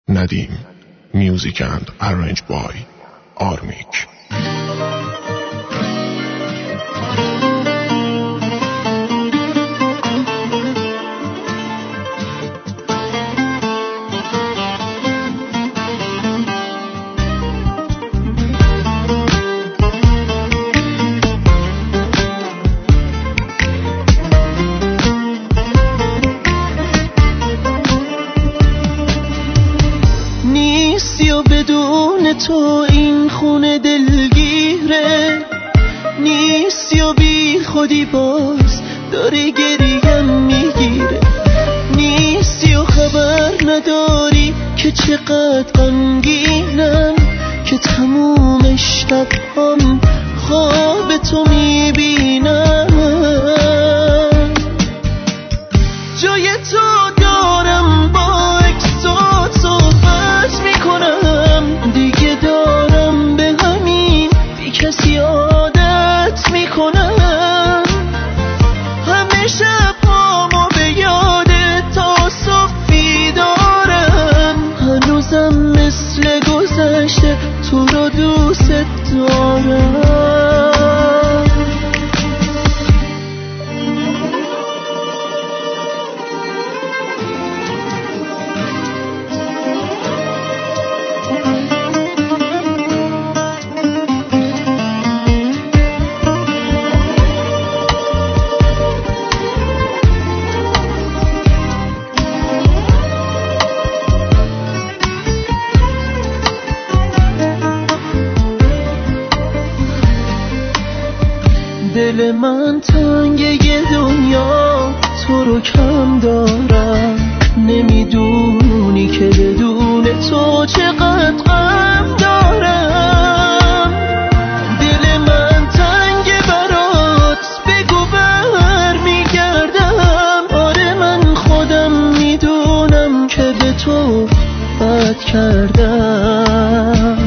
Nadim, music and arranged by Armik. بدون تو این خونه دلگیره نیستی و بی خودی باز داری گریم میگیره نیستی و خبر نداری که چقدر غمگینم که تموم شب‌هام خواب تو میبینم جای تو دارم با اکسات صحبت میکنم دیگه دارم به همین بی کسی عادت میکنم همه شب‌هامو به یاد تا صبحی دارم هنوزم مثل گذشته تو رو دوست دارم دل من تنگه دنیا تو رو کم دارم نمیدونی که بدون تو چقدر غم دارم دل من تنگه برات بگو بر میگردم آره من خودم میدونم که به تو بد کردم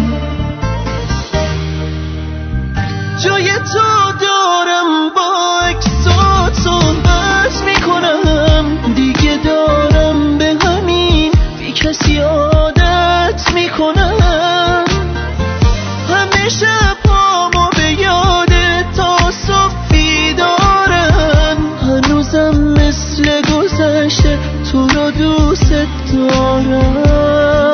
جای تو دارم با اکسات صحبت میکنم دیگه دارم به همین بی کسی عادت میکنم همه شب‌هامو به یاد تا صبحی دارم هنوزم مثل گذشته تو رو دوست دارم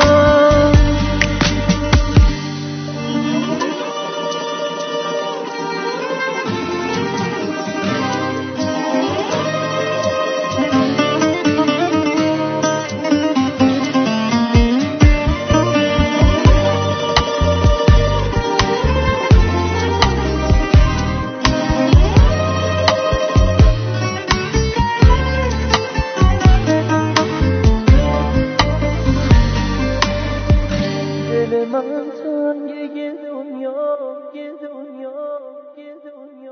من تنگه دنیا